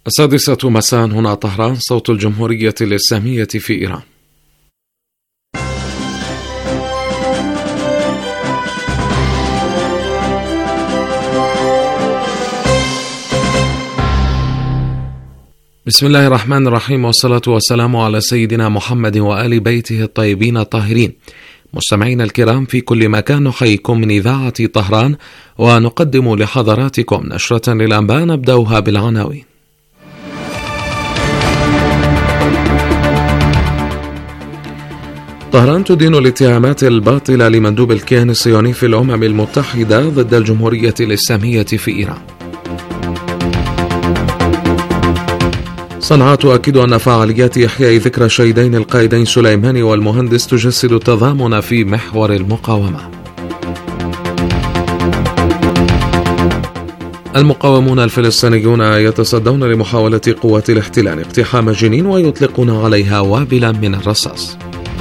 السادسة مساء، هنا طهران، صوت الجمهورية الإسلامية في إيران. بسم الله الرحمن الرحيم، والصلاة والسلام على سيدنا محمد وآل بيته الطيبين الطاهرين. مستمعينا الكرام في كل مكان، نحييكم من إذاعة طهران ونقدم لحضراتكم نشرة للأنباء نبدأها بالعناوين. طهران تدين الاتهامات الباطلة لمندوب الكيان الصهيوني في الأمم المتحدة ضد الجمهورية الإسلامية في إيران. صنعاء تؤكد أن فعاليات إحياء ذكرى الشهيدين القائدين سليماني والمهندس تجسد التضامن في محور المقاومة. المقاومون الفلسطينيون يتصدون لمحاولة قوات الاحتلال اقتحام جنين ويطلقون عليها وابلا من الرصاص.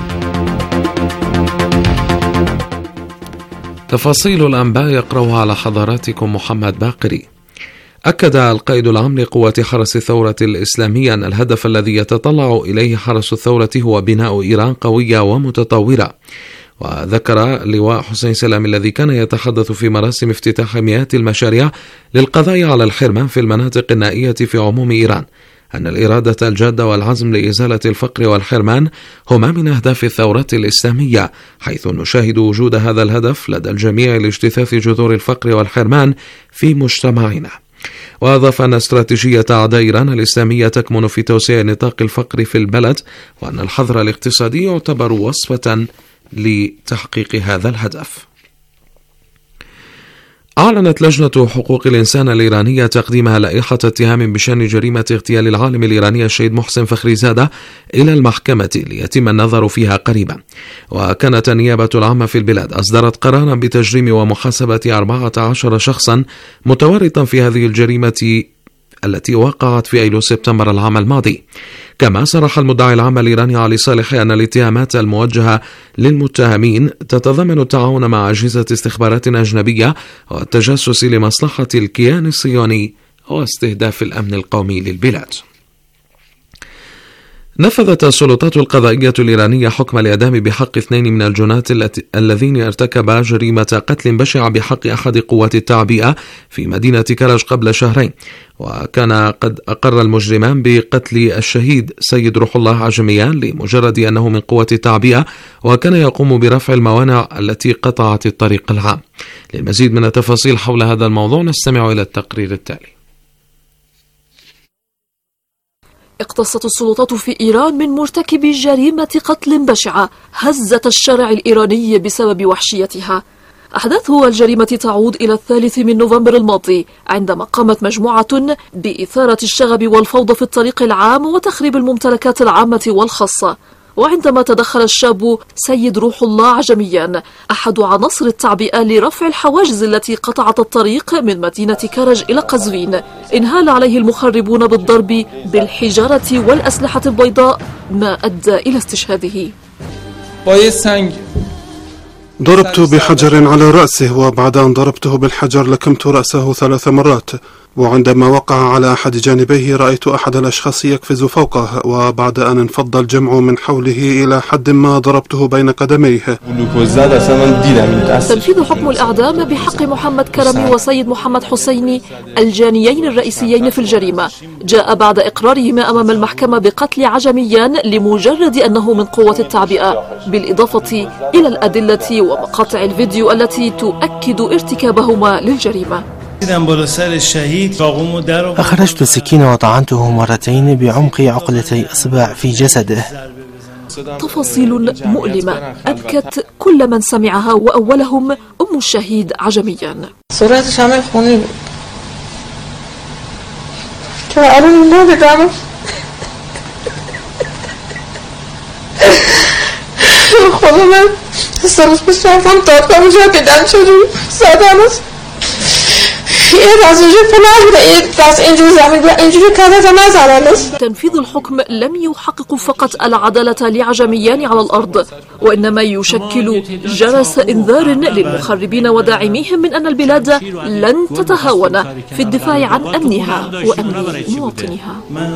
تفاصيل الأنباء يقرأها على حضراتكم محمد باقري. أكد القائد العام لقوات حرس الثورة الإسلامية أن الهدف الذي يتطلع إليه حرس الثورة هو بناء إيران قوية ومتطورة. وذكر لواء حسين سلام الذي كان يتحدث في مراسم افتتاح مئات المشاريع للقضاء على الحرمان في المناطق النائية في عموم إيران أن الإرادة الجادة والعزم لإزالة الفقر والحرمان هما من أهداف الثورة الإسلامية، حيث نشاهد وجود هذا الهدف لدى الجميع لاجتثاث جذور الفقر والحرمان في مجتمعنا. وأضاف أن استراتيجية أعداء إيران الإسلامية تكمن في توسيع نطاق الفقر في البلد، وأن الحظر الاقتصادي يعتبر وصفة لتحقيق هذا الهدف. أعلنت لجنة حقوق الإنسان الإيرانية تقديمها لائحة اتهام بشأن جريمة اغتيال العالم الإيراني الشهيد محسن فخريزادة إلى المحكمة ليتم النظر فيها قريبا. وكانت النيابة العامة في البلاد أصدرت قرارا بتجريم ومحاسبة 14 شخصا متورطا في هذه الجريمة التي وقعت في أيلول سبتمبر العام الماضي. كما صرح المدعي العام الإيراني علي صالح أن الاتهامات الموجهة للمتهمين تتضمن التعاون مع أجهزة استخبارات أجنبية والتجسس لمصلحة الكيان الصهيوني واستهداف الأمن القومي للبلاد. نفذت السلطات القضائية الإيرانية حكم الإعدام بحق 2 من الجنات الذين ارتكبا جريمة قتل بشعة بحق أحد قوات التعبئة في مدينة كرج قبل شهرين. وكان قد أقر المجرمان بقتل الشهيد سيد روح الله عجميان لمجرد أنه من قوة التعبئة، وكان يقوم برفع الموانع التي قطعت الطريق العام. للمزيد من التفاصيل حول هذا الموضوع نستمع إلى التقرير التالي. اقتصت السلطات في إيران من مرتكب جريمة قتل بشعة هزت الشارع الإيراني بسبب وحشيتها. أحداث الجريمة تعود إلى 3 من نوفمبر الماضي، عندما قامت مجموعة بإثارة الشغب والفوضى في الطريق العام وتخريب الممتلكات العامة والخاصة. وعندما تدخل الشاب سيد روح الله عجميان أحد عناصر التعبئة لرفع الحواجز التي قطعت الطريق من مدينة كرج إلى قزوين، انهال عليه المخربون بالضرب بالحجارة والأسلحة البيضاء، ما أدى إلى استشهاده. ضربت بحجر على رأسه، وبعد أن ضربته بالحجر لكمت رأسه 3 مرات، وعندما وقع على أحد جانبيه رأيت أحد الأشخاص يقفز فوقه، وبعد أن انفض الجمع من حوله إلى حد ما ضربته بين قدميه. تنفيذ حكم الإعدام بحق محمد كرمي وسيد محمد حسيني الجانيين الرئيسيين في الجريمة جاء بعد إقرارهما أمام المحكمة بقتل عجميان لمجرد أنه من قوة التعبئة، بالإضافة إلى الأدلة ومقاطع الفيديو التي تؤكد ارتكابهما للجريمة. أخرجت السكين وطعنته مرتين بعمق عقلتي إصبع في جسده. تفاصيل مؤلمة أبكت كل من سمعها، وأولهم أم الشهيد عجميان. تنفيذ الحكم لم يحقق فقط العدالة لعجميان على الأرض، وإنما يشكل جرس إنذار للمخربين وداعميهم من أن البلاد لن تتهاون في الدفاع عن أمنها وأمن مواطنيها.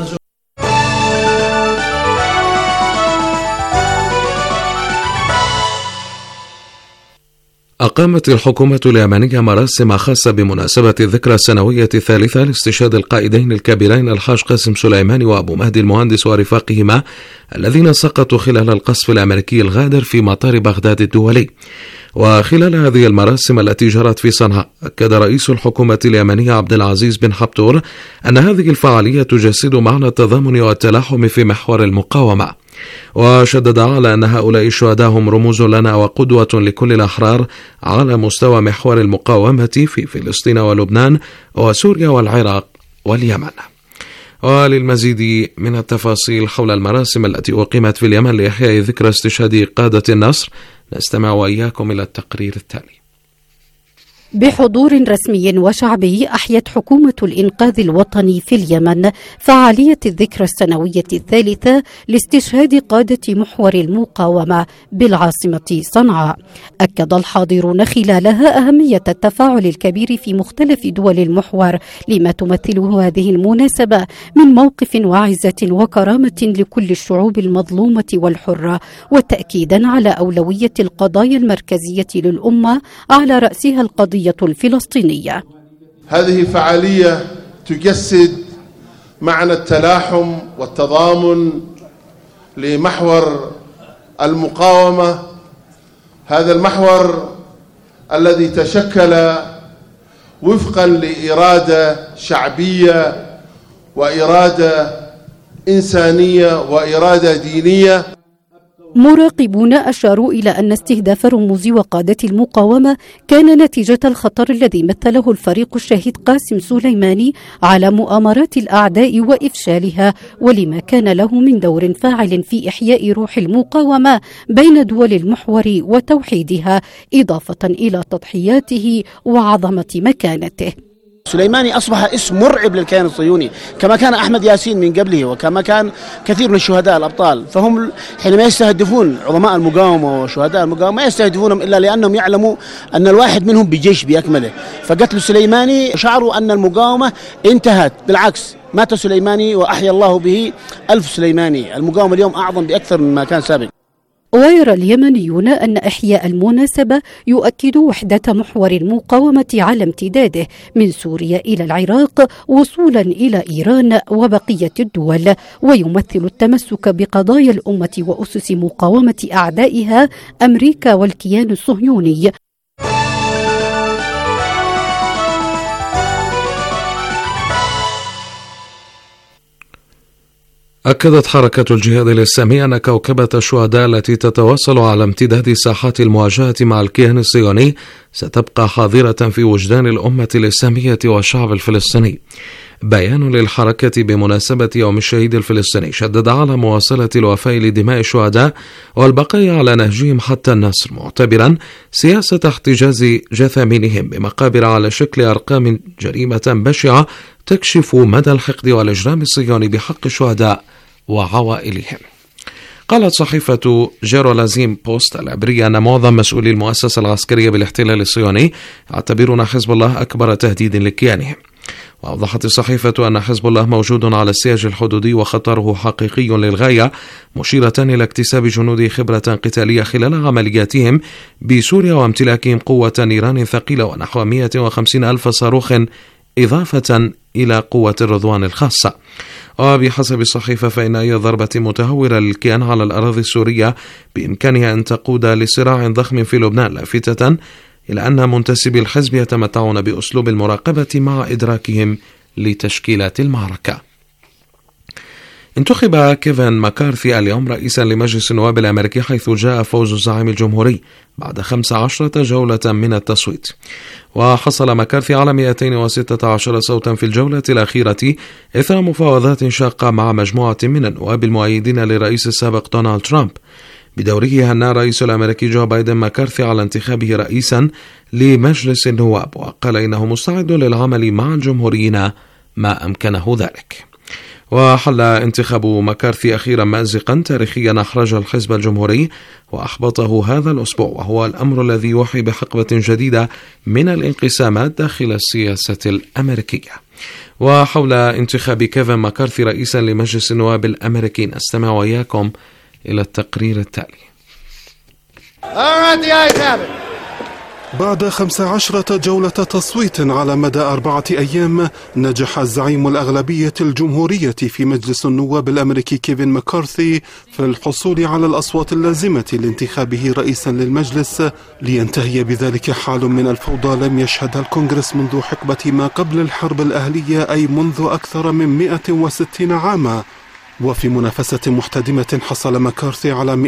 أقامت الحكومة اليمنية مراسم خاصة بمناسبة الذكرى السنوية الثالثة لاستشهاد القائدين الكبيرين الحاج قاسم سليماني وأبو مهدي المهندس ورفاقهما الذين سقطوا خلال القصف الأمريكي الغادر في مطار بغداد الدولي. وخلال هذه المراسم التي جرت في صنعاء، أكد رئيس الحكومة اليمنية عبد العزيز بن حبتور أن هذه الفعالية تجسد معنى التضامن والتلاحم في محور المقاومة، وشدد على أن هؤلاء الشهداء هم رموز لنا وقدوة لكل الأحرار على مستوى محور المقاومة في فلسطين ولبنان وسوريا والعراق واليمن. وللمزيد من التفاصيل حول المراسم التي أقيمت في اليمن لإحياء ذكرى استشهاد قادة النصر، نستمع وإياكم إلى التقرير التالي. بحضور رسمي وشعبي أحيت حكومة الإنقاذ الوطني في اليمن فعالية الذكرى السنوية الثالثة لاستشهاد قادة محور المقاومة بالعاصمة صنعاء. أكد الحاضرون خلالها أهمية التفاعل الكبير في مختلف دول المحور لما تمثله هذه المناسبة من موقف وعزة وكرامة لكل الشعوب المظلومة والحرة، وتأكيدا على أولوية القضايا المركزية للأمة على رأسها القضية الفلسطينية. هذه فعالية تجسد معنى التلاحم والتضامن لمحور المقاومة، هذا المحور الذي تشكل وفقا لإرادة شعبية وإرادة إنسانية وإرادة دينية. مراقبون أشاروا إلى أن استهداف رموز وقادة المقاومة كان نتيجة الخطر الذي مثله الفريق الشهيد قاسم سليماني على مؤامرات الأعداء وإفشالها، ولما كان له من دور فاعل في إحياء روح المقاومة بين دول المحور وتوحيدها، إضافة إلى تضحياته وعظمة مكانته. سليماني أصبح اسم مرعب للكيان الصهيوني، كما كان أحمد ياسين من قبله وكما كان كثير من الشهداء الأبطال. فهم حينما يستهدفون عظماء المقاومة وشهداء المقاومة ما يستهدفونهم إلا لأنهم يعلموا أن الواحد منهم بجيش بأكمله. فقتل سليماني شعروا أن المقاومة انتهت، بالعكس مات سليماني وأحيا الله به 1000 سليماني. المقاومة اليوم أعظم بأكثر مما كان سابق. ويرى اليمنيون أن إحياء المناسبة يؤكد وحدة محور المقاومة على امتداده من سوريا إلى العراق وصولا إلى إيران وبقية الدول، ويمثل التمسك بقضايا الأمة وأسس مقاومة أعدائها أمريكا والكيان الصهيوني. أكدت حركة الجهاد الإسلامي أن كوكبة الشهداء التي تتواصل على امتداد ساحات المواجهة مع الكيان الصهيوني ستبقى حاضرة في وجدان الأمة الإسلامية والشعب الفلسطيني. بيان للحركة بمناسبة يوم الشهيد الفلسطيني شدد على مواصلة الوفاء لدماء الشهداء والبقاء على نهجهم حتى النصر، معتبرا سياسة احتجاز جثامينهم بمقابر على شكل أرقام جريمة بشعة تكشف مدى الحقد والإجرام الصهيوني بحق الشهداء وعوائلهم. قالت صحيفة جيرولازيم بوست العبرية أن معظم مسؤولي المؤسسة العسكرية بالاحتلال الصهيوني يعتبرون حزب الله أكبر تهديد لكيانهم. وأوضحت الصحيفة أن حزب الله موجود على السياج الحدودي وخطره حقيقي للغاية، مشيرة إلى اكتساب جنوده خبرة قتالية خلال عملياتهم بسوريا وامتلاكهم قوة نيران ثقيلة ونحو 150 ألف صاروخ إضافة إلى قوة الرضوان الخاصة. وبحسب الصحيفة فإن أي ضربة متهورة للكيان على الأراضي السورية بإمكانها أن تقود لصراع ضخم في لبنان، لافتة إلى أن منتسبي الحزب يتمتعون بأسلوب المراقبة مع إدراكهم لتشكيلات المعركة. انتخب كيفن ماكارثي اليوم رئيسا لمجلس النواب الأمريكي، حيث جاء فوز الزعيم الجمهوري بعد 15 جولة من التصويت. وحصل ماكارثي على 216 صوتا في الجولة الأخيرة إثر مفاوضات شاقة مع مجموعة من النواب المؤيدين للرئيس السابق دونالد ترامب. بدوره هنأ الرئيس الأمريكي جو بايدن ماكارثي على انتخابه رئيسا لمجلس النواب، وقال إنه مستعد للعمل مع الجمهوريين ما أمكنه ذلك. وحل انتخاب ماكارثي أخيرا مأزقا تاريخيا أحرج الحزب الجمهوري وأحبطه هذا الأسبوع، وهو الأمر الذي يوحي بحقبة جديدة من الانقسامات داخل السياسة الأمريكية. وحول انتخاب كيفن ماكارثي رئيسا لمجلس النواب الأمريكي نستمع وإياكم إلى التقرير التالي. بعد 15 جولة تصويت على مدى 4 أيام، نجح الزعيم الأغلبية الجمهورية في مجلس النواب الأمريكي كيفن ماكارثي في الحصول على الأصوات اللازمة لانتخابه رئيسا للمجلس، لينتهي بذلك حال من الفوضى لم يشهدها الكونغرس منذ حقبة ما قبل الحرب الأهلية، أي منذ أكثر من 160 عاما. وفي منافسة محتدمة حصل ماكارثي على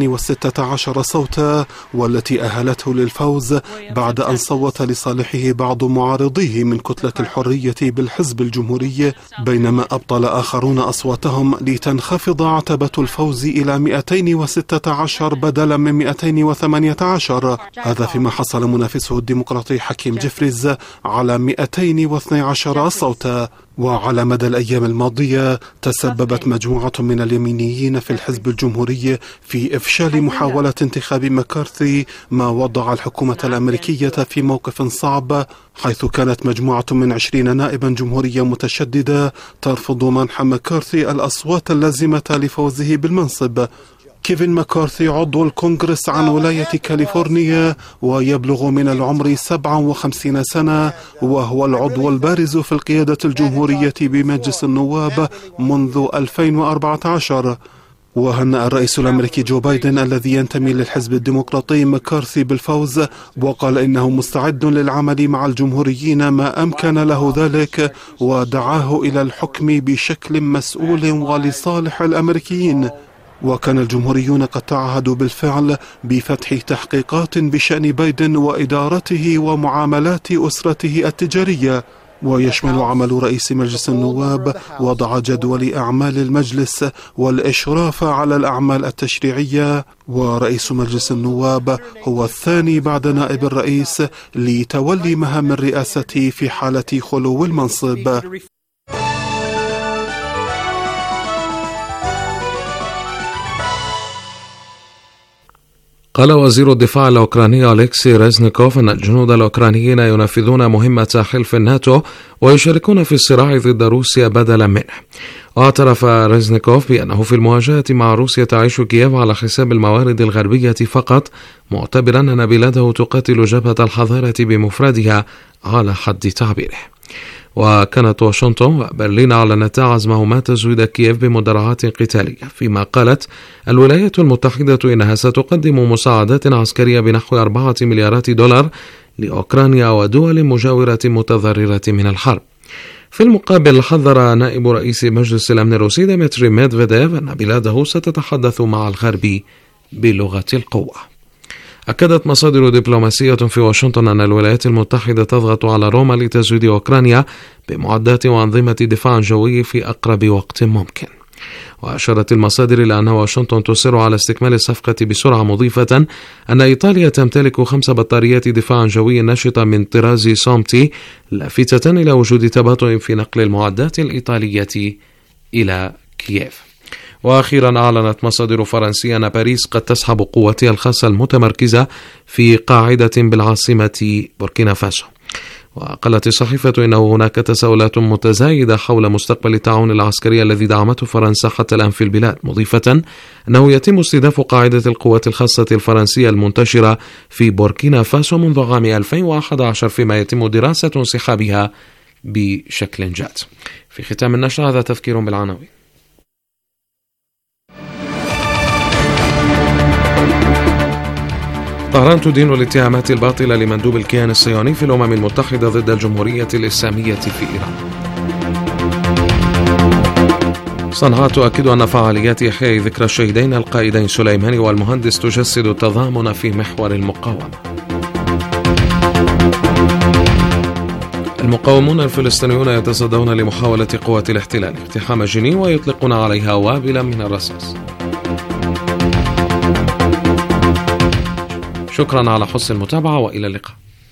216 صوتا، والتي أهلته للفوز بعد أن صوت لصالحه بعض معارضيه من كتلة الحرية بالحزب الجمهوري، بينما أبطل آخرون أصواتهم لتنخفض عتبة الفوز إلى 216 بدلا من 218. هذا فيما حصل منافسه الديمقراطي حكيم جيفريز على 212 صوتا. وعلى مدى الأيام الماضية تسببت مجموعة من اليمينيين في الحزب الجمهوري في إفشال محاولة انتخاب ماكارثي، ما وضع الحكومة الأمريكية في موقف صعب، حيث كانت مجموعة من 20 نائبا جمهوريا متشددة ترفض منح ماكارثي الأصوات اللازمة لفوزه بالمنصب. كيفن ماكارثي عضو الكونغرس عن ولاية كاليفورنيا، ويبلغ من العمر 57 سنة، وهو العضو البارز في القيادة الجمهورية بمجلس النواب منذ 2014. وهنأ الرئيس الأمريكي جو بايدن الذي ينتمي للحزب الديمقراطي ماكارثي بالفوز، وقال إنه مستعد للعمل مع الجمهوريين ما أمكن له ذلك، ودعاه إلى الحكم بشكل مسؤول ولصالح الأمريكيين. وكان الجمهوريون قد تعهدوا بالفعل بفتح تحقيقات بشأن بايدن وإدارته ومعاملات أسرته التجارية، ويشمل عمل رئيس مجلس النواب وضع جدول أعمال المجلس والإشراف على الأعمال التشريعية. ورئيس مجلس النواب هو الثاني بعد نائب الرئيس لتولي مهام الرئاسة في حالة خلو المنصب. قال وزير الدفاع الأوكراني أليكسي ريزنيكوف أن الجنود الأوكرانيين ينفذون مهمة حلف الناتو ويشاركون في الصراع ضد روسيا بدلا منه. واعترف ريزنيكوف بأنه في المواجهة مع روسيا تعيش كييف على حساب الموارد الغربية فقط، معتبرا أن بلاده تقاتل جبهة الحضارة بمفردها على حد تعبيره. وكانت واشنطن وبرلين أعلنتا عزمهما تزويد كييف بمدرعات قتالية، فيما قالت الولايات المتحدة إنها ستقدم مساعدات عسكرية بنحو 4 مليارات دولار لأوكرانيا ودول مجاورة متضررة من الحرب. في المقابل حذر نائب رئيس مجلس الأمن الروسي ديمتري ميدفيديف أن بلاده ستتحدث مع الغرب بلغة القوة. أكدت مصادر دبلوماسية في واشنطن أن الولايات المتحدة تضغط على روما لتزويد أوكرانيا بمعدات وأنظمة دفاع جوي في أقرب وقت ممكن. وأشارت المصادر إلى أن واشنطن تصر على استكمال الصفقة بسرعة، مضيفة أن إيطاليا تمتلك 5 بطاريات دفاع جوي نشطة من طراز سومتي، لافتة إلى وجود تباطؤ في نقل المعدات الإيطالية إلى كييف. وأخيرا أعلنت مصادر فرنسية أن باريس قد تسحب قواتها الخاصة المتمركزة في قاعدة بالعاصمة بوركينا فاسو. وقالت الصحيفة إنه هناك تساؤلات متزايدة حول مستقبل التعاون العسكري الذي دعمته فرنسا حتى الآن في البلاد، مضيفة أنه يتم استهداف قاعدة القوات الخاصة الفرنسية المنتشرة في بوركينا فاسو منذ عام 2011، فيما يتم دراسة انسحابها بشكل جاد. في ختام النشرة هذا تذكير بالعناوين. طهران تدين الاتهامات الباطلة لمندوب الكيان الصهيوني في الأمم المتحدة ضد الجمهورية الإسلامية في إيران. صنعاء تؤكد أن فعاليات إحياء ذكرى الشهيدين القائدين سليماني والمهندس تجسد التضامن في محور المقاومة. المقاومون الفلسطينيون يتصدون لمحاولة قوات الاحتلال اقتحام جنين ويطلقون عليها وابلا من الرصاص. شكرا على حسن المتابعة وإلى اللقاء.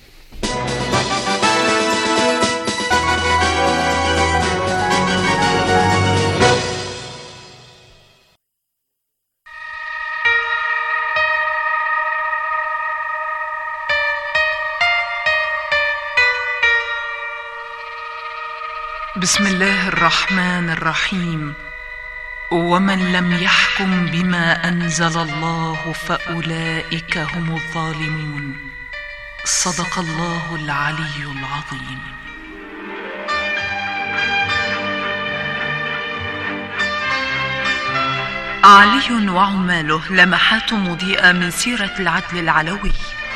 بسم الله الرحمن الرحيم. ومن لم يحكم بما أنزل الله فأولئك هم الظالمون. صدق الله العلي العظيم. علي وعماله، لمحات مضيئة من سيرة العدل العلوي.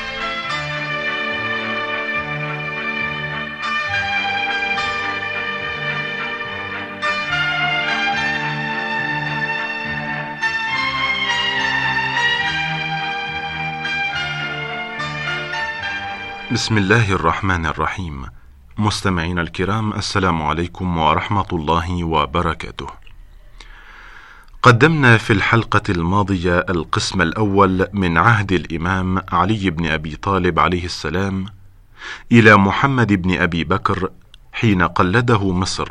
بسم الله الرحمن الرحيم. مستمعين الكرام، السلام عليكم ورحمة الله وبركاته. قدمنا في الحلقة الماضية القسم الأول من عهد الإمام علي بن أبي طالب عليه السلام إلى محمد بن أبي بكر حين قلده مصر،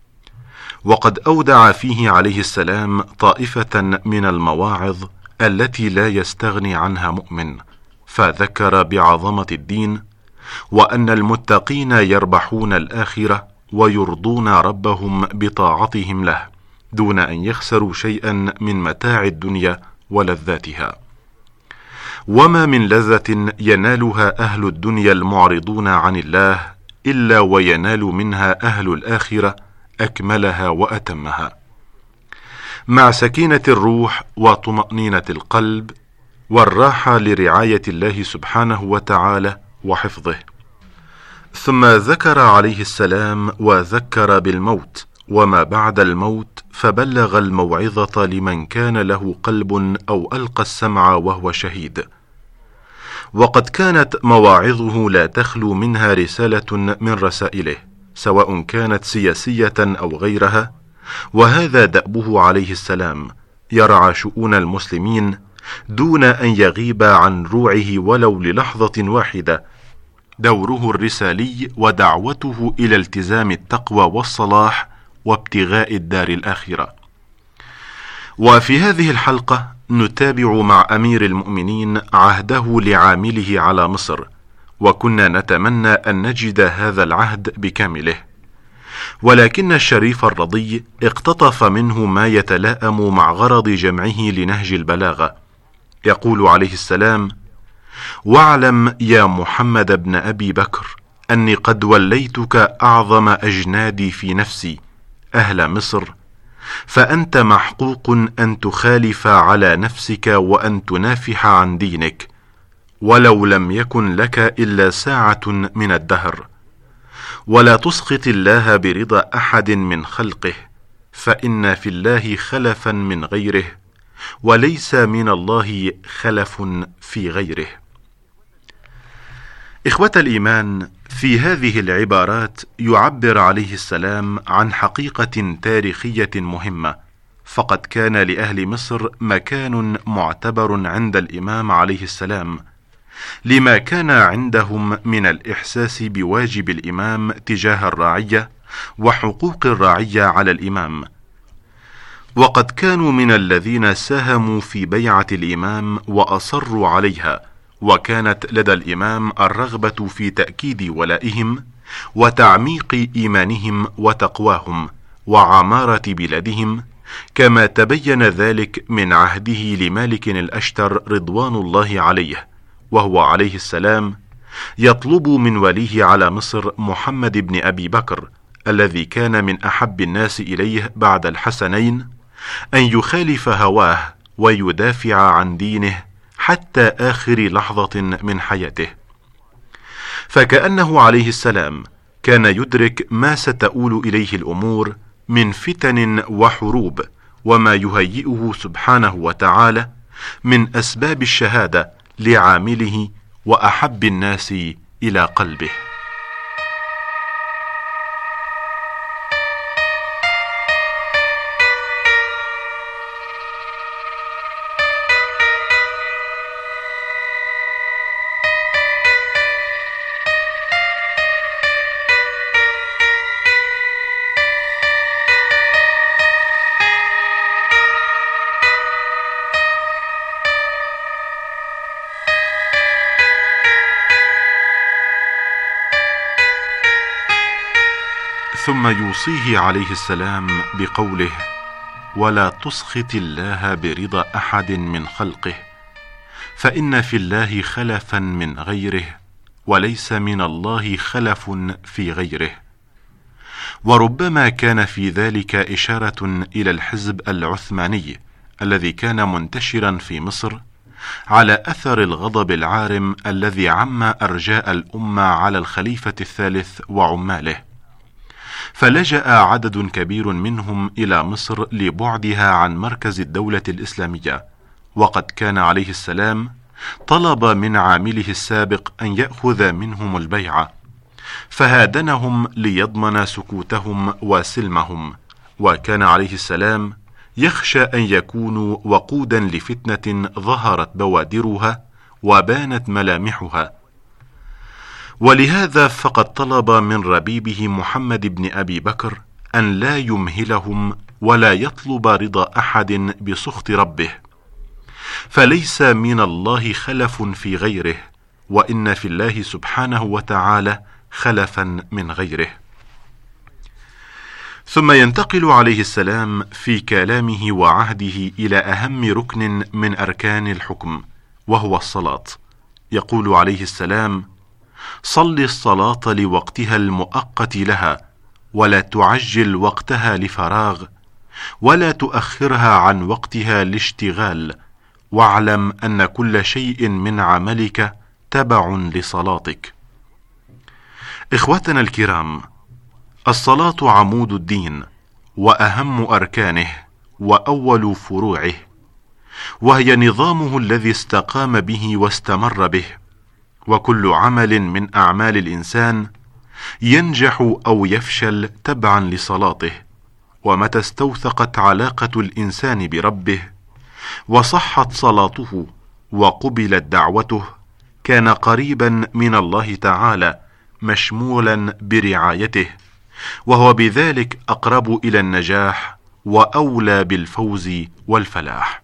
وقد أودع فيه عليه السلام طائفة من المواعظ التي لا يستغني عنها مؤمن، فذكر بعظمة الدين، وأن المتقين يربحون الآخرة ويرضون ربهم بطاعتهم له دون أن يخسروا شيئا من متاع الدنيا ولذاتها. وما من لذة ينالها أهل الدنيا المعرضون عن الله إلا وينال منها أهل الآخرة أكملها وأتمها، مع سكينة الروح وطمأنينة القلب والراحة لرعاية الله سبحانه وتعالى وحفظه. ثم ذكر عليه السلام وذكر بالموت وما بعد الموت، فبلغ الموعظة لمن كان له قلب أو ألقى السمع وهو شهيد. وقد كانت مواعظه لا تخلو منها رسالة من رسائله، سواء كانت سياسية أو غيرها، وهذا دأبه عليه السلام، يرعى شؤون المسلمين دون أن يغيب عن روعه ولو للحظة واحدة. دوره الرسالي ودعوته إلى التزام التقوى والصلاح وابتغاء الدار الآخرة. وفي هذه الحلقة نتابع مع أمير المؤمنين عهده لعامله على مصر، وكنا نتمنى أن نجد هذا العهد بكامله، ولكن الشريف الرضي اقتطف منه ما يتلائم مع غرض جمعه لنهج البلاغة. يقول عليه السلام: واعلم يا محمد بن أبي بكر أني قد وليتك أعظم أجنادي في نفسي أهل مصر، فأنت محقوق أن تخالف على نفسك وأن تنافح عن دينك، ولو لم يكن لك إلا ساعة من الدهر، ولا تسخط الله برضا أحد من خلقه، فإن في الله خلفا من غيره، وليس من الله خلف في غيره. إخوة الإيمان، في هذه العبارات يعبر عليه السلام عن حقيقة تاريخية مهمة، فقد كان لأهل مصر مكان معتبر عند الإمام عليه السلام، لما كان عندهم من الإحساس بواجب الإمام تجاه الرعية وحقوق الرعية على الإمام. وقد كانوا من الذين ساهموا في بيعة الإمام وأصروا عليها، وكانت لدى الإمام الرغبة في تأكيد ولائهم وتعميق إيمانهم وتقواهم وعمارة بلادهم، كما تبين ذلك من عهده لمالك الأشتر رضوان الله عليه، وهو عليه السلام يطلب من وليه على مصر محمد بن أبي بكر الذي كان من أحب الناس إليه بعد الحسنين أن يخالف هواه ويدافع عن دينه حتى آخر لحظة من حياته. فكأنه عليه السلام كان يدرك ما ستؤول إليه الأمور من فتن وحروب، وما يهيئه سبحانه وتعالى من أسباب الشهادة لعامله وأحب الناس إلى قلبه. ثم يوصيه عليه السلام بقوله: ولا تسخط الله برضا أحد من خلقه، فإن في الله خلفا من غيره، وليس من الله خلف في غيره. وربما كان في ذلك إشارة إلى الحزب العثماني الذي كان منتشرا في مصر على أثر الغضب العارم الذي عم أرجاء الأمة على الخليفة الثالث وعماله، فلجأ عدد كبير منهم إلى مصر لبعدها عن مركز الدولة الإسلامية، وقد كان عليه السلام طلب من عامله السابق أن يأخذ منهم البيعة، فهادنهم ليضمن سكوتهم وسلمهم، وكان عليه السلام يخشى أن يكونوا وقودا لفتنة ظهرت بوادرها وبانت ملامحها. ولهذا فقد طلب من ربيبه محمد بن أبي بكر أن لا يمهلهم ولا يطلب رضا أحد بسخط ربه، فليس من الله خلف في غيره، وإن في الله سبحانه وتعالى خلفا من غيره. ثم ينتقل عليه السلام في كلامه وعهده إلى أهم ركن من أركان الحكم، وهو الصلاة. يقول عليه السلام: صل الصلاة لوقتها المؤقت لها، ولا تعجل وقتها لفراغ، ولا تؤخرها عن وقتها لاشتغال، واعلم أن كل شيء من عملك تبع لصلاتك. إخوتنا الكرام، الصلاة عمود الدين وأهم أركانه وأول فروعه، وهي نظامه الذي استقام به واستمر به، وكل عمل من أعمال الإنسان ينجح أو يفشل تبعا لصلاته. ومتى استوثقت علاقة الإنسان بربه وصحت صلاته وقبلت دعوته، كان قريبا من الله تعالى مشمولا برعايته، وهو بذلك أقرب إلى النجاح وأولى بالفوز والفلاح.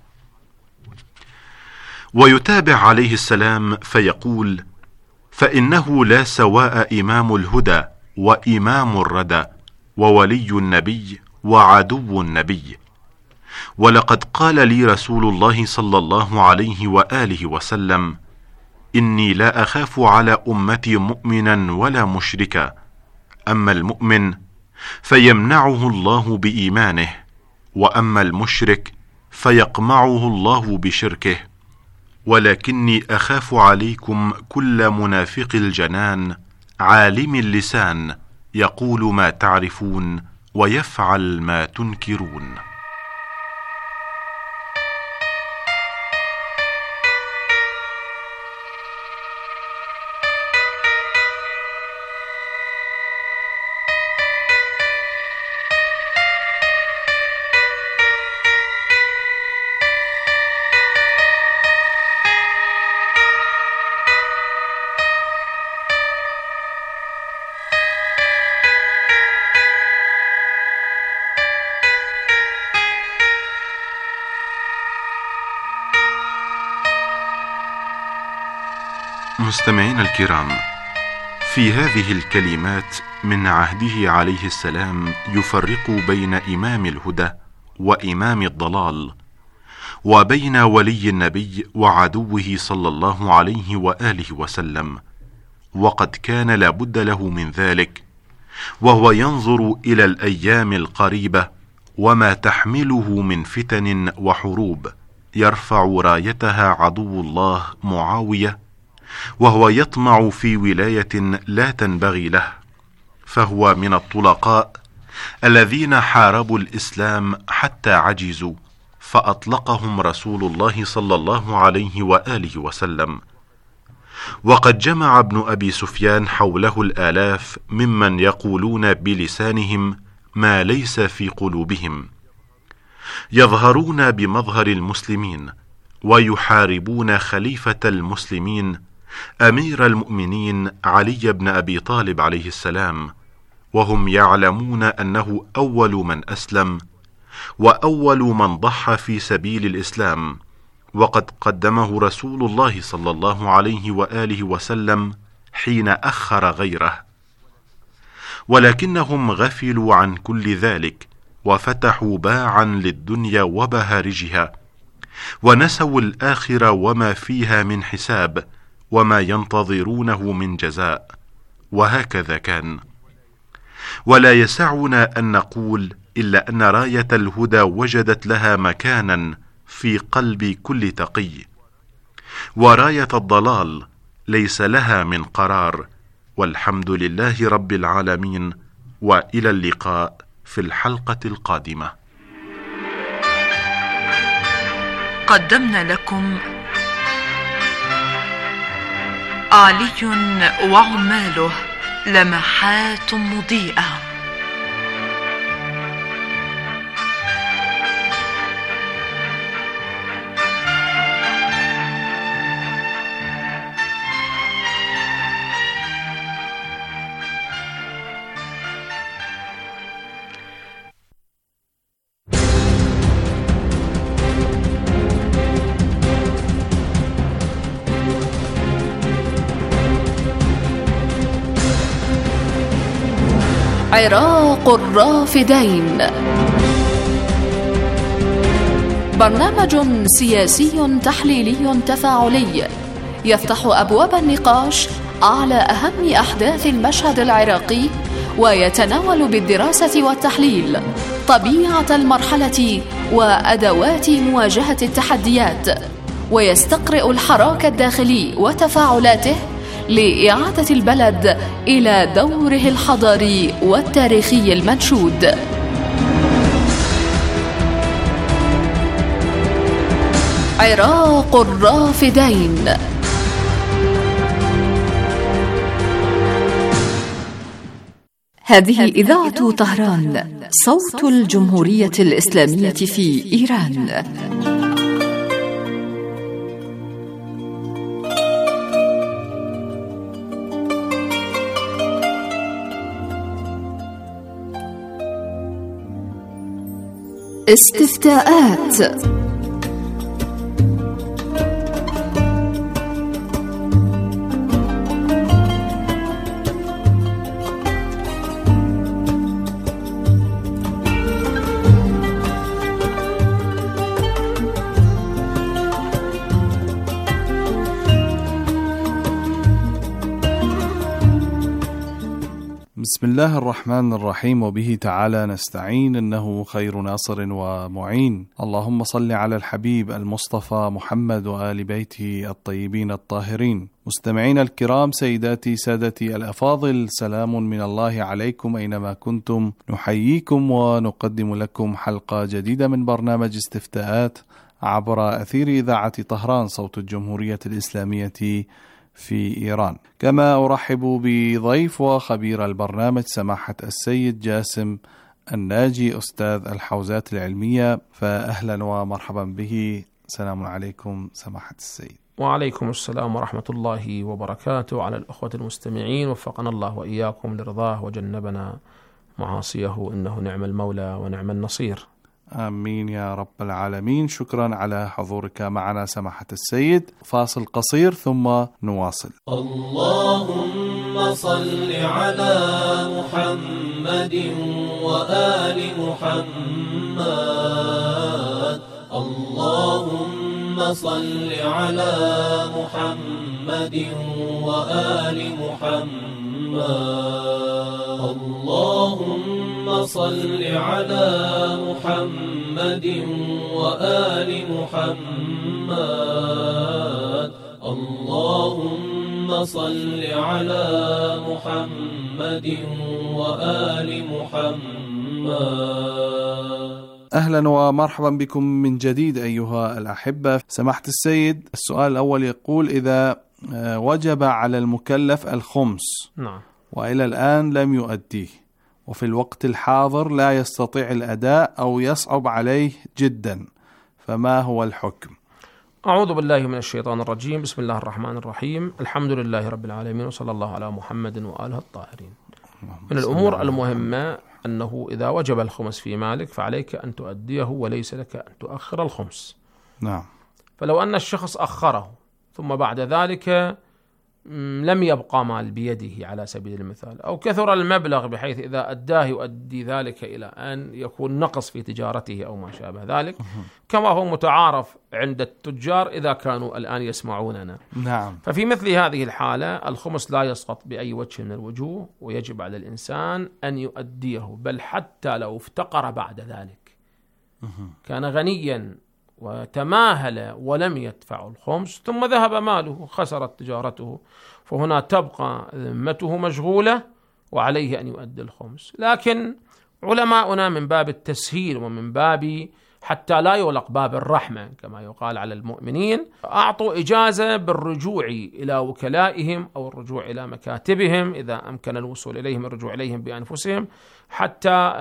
ويتابع عليه السلام فيقول: فإنه لا سواء إمام الهدى وإمام الردى، وولي النبي وعدو النبي. ولقد قال لي رسول الله صلى الله عليه وآله وسلم: إني لا أخاف على أمتي مؤمنا ولا مشركا، أما المؤمن فيمنعه الله بإيمانه، وأما المشرك فيقمعه الله بشركه، ولكني أخاف عليكم كل منافق الجنان عالم اللسان، يقول ما تعرفون ويفعل ما تنكرون. مستمعينا الكرام، في هذه الكلمات من عهده عليه السلام يفرق بين إمام الهدى وإمام الضلال، وبين ولي النبي وعدوه صلى الله عليه وآله وسلم، وقد كان لابد له من ذلك، وهو ينظر إلى الأيام القريبة وما تحمله من فتن وحروب يرفع رايتها عدو الله معاوية، وهو يطمع في ولاية لا تنبغي له، فهو من الطلقاء الذين حاربوا الإسلام حتى عجزوا، فأطلقهم رسول الله صلى الله عليه وآله وسلم. وقد جمع ابن أبي سفيان حوله الآلاف ممن يقولون بلسانهم ما ليس في قلوبهم، يظهرون بمظهر المسلمين ويحاربون خليفة المسلمين أمير المؤمنين علي بن أبي طالب عليه السلام، وهم يعلمون أنه أول من أسلم وأول من ضحى في سبيل الإسلام، وقد قدمه رسول الله صلى الله عليه وآله وسلم حين أخر غيره. ولكنهم غفلوا عن كل ذلك وفتحوا باعا للدنيا وبهارجها، ونسوا الآخرة وما فيها من حساب وما ينتظرونه من جزاء. وهكذا كان. ولا يسعنا أن نقول إلا أن راية الهدى وجدت لها مكانا في قلب كل تقي، وراية الضلال ليس لها من قرار. والحمد لله رب العالمين، وإلى اللقاء في الحلقة القادمة. قدمنا لكم علي وعماله، لمحات مضيئة. عراق الرافدين، برنامج سياسي تحليلي تفاعلي يفتح أبواب النقاش على أهم أحداث المشهد العراقي، ويتناول بالدراسة والتحليل طبيعة المرحلة وأدوات مواجهة التحديات، ويستقرئ الحراك الداخلي وتفاعلاته لإعادة البلد إلى دوره الحضاري والتاريخي المنشود. عراق الرافدين. هذه إذاعة طهران، صوت الجمهورية الإسلامية في إيران. استفتاءات. بسم الله الرحمن الرحيم، وبه تعالى نستعين، إنه خير ناصر ومعين. اللهم صل على الحبيب المصطفى محمد وآل بيته الطيبين الطاهرين. مستمعين الكرام، سيداتي سادتي الأفاضل، سلام من الله عليكم أينما كنتم. نحييكم ونقدم لكم حلقة جديدة من برنامج استفتاءات عبر أثير إذاعة طهران، صوت الجمهورية الإسلامية في إيران. كما أرحب بضيف وخبير البرنامج سماحة السيد جاسم الناجي، أستاذ الحوزات العلمية، فأهلا ومرحبا به. السلام عليكم سماحة السيد. وعليكم السلام ورحمة الله وبركاته. على الأخوة المستمعين، وفقنا الله وإياكم لرضاه وجنبنا معاصيه، إنه نعم المولى ونعم النصير. آمين يا رب العالمين. شكرا على حضورك معنا سماحة السيد. فاصل قصير ثم نواصل. اللهم صل على محمد وآل محمد. اللهم صل على محمد وآل محمد. اللهم صل على محمد وآل محمد. اللهم صل على محمد وآل محمد. أهلا ومرحبا بكم من جديد أيها الأحبة. سماحة السيد، السؤال الأول يقول: إذا وجب على المكلف الخمس، نعم، وإلى الآن لم يؤديه، وفي الوقت الحاضر لا يستطيع الأداء أو يصعب عليه جدا، فما هو الحكم؟ أعوذ بالله من الشيطان الرجيم. بسم الله الرحمن الرحيم. الحمد لله رب العالمين، وصلى الله على محمد وآله الطاهرين. من الأمور المهمة أنه إذا وجب الخمس في مالك فعليك أن تؤديه، وليس لك أن تؤخر الخمس. نعم. فلو أن الشخص أخره ثم بعد ذلك لم يبقى مال بيده على سبيل المثال، أو كثر المبلغ بحيث إذا أداه يؤدي ذلك إلى أن يكون نقص في تجارته أو ما شابه ذلك، كما هو متعارف عند التجار إذا كانوا الآن يسمعوننا. نعم. ففي مثل هذه الحالة الخمس لا يسقط بأي وجه من الوجوه، ويجب على الإنسان أن يؤديه، بل حتى لو افتقر بعد ذلك، كان غنيا وتماهل ولم يدفع الخمس ثم ذهب ماله خسرت تجارته، فهنا تبقى ذمته مشغولة وعليه أن يؤدي الخمس. لكن علماؤنا من باب التسهيل ومن باب حتى لا يغلق باب الرحمة كما يقال على المؤمنين، أعطوا إجازة بالرجوع إلى وكلائهم أو الرجوع إلى مكاتبهم إذا أمكن الوصول إليهم، الرجوع إليهم بأنفسهم، حتى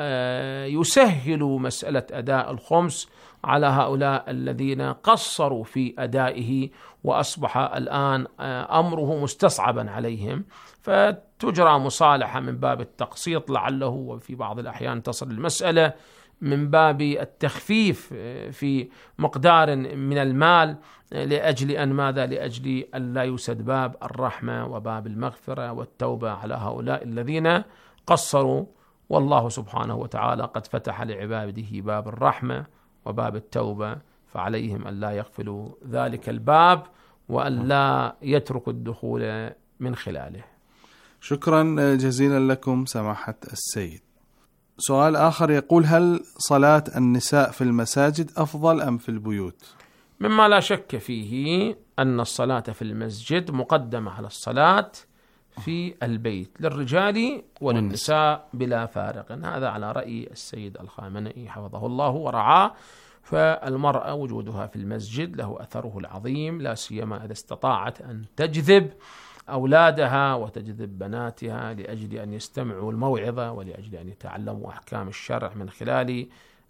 يسهلوا مسألة أداء الخمس على هؤلاء الذين قصروا في أدائه وأصبح الآن أمره مستصعبا عليهم، فتجرى مصالحة من باب التقسيط لعله، وفي بعض الأحيان تصل المسألة من باب التخفيف في مقدار من المال، لأجل أن ماذا؟ لأجل أن لا يسد باب الرحمة وباب المغفرة والتوبة على هؤلاء الذين قصروا. والله سبحانه وتعالى قد فتح لعباده باب الرحمة وباب التوبة، فعليهم أن لا يغفلوا ذلك الباب وأن لا يتركوا الدخول من خلاله. شكرا جزيلا لكم سماحة السيد. سؤال آخر يقول: هل صلاة النساء في المساجد أفضل أم في البيوت؟ مما لا شك فيه أن الصلاة في المسجد مقدمة على الصلاة في البيت للرجال وللنساء بلا فارق، هذا على رأي السيد الخامنئي حفظه الله ورعاه. فالمرأة وجودها في المسجد له أثره العظيم، لا سيما إذا استطاعت أن تجذب أولادها وتجذب بناتها لأجل أن يستمعوا الموعظة ولأجل أن يتعلموا أحكام الشرع من خلال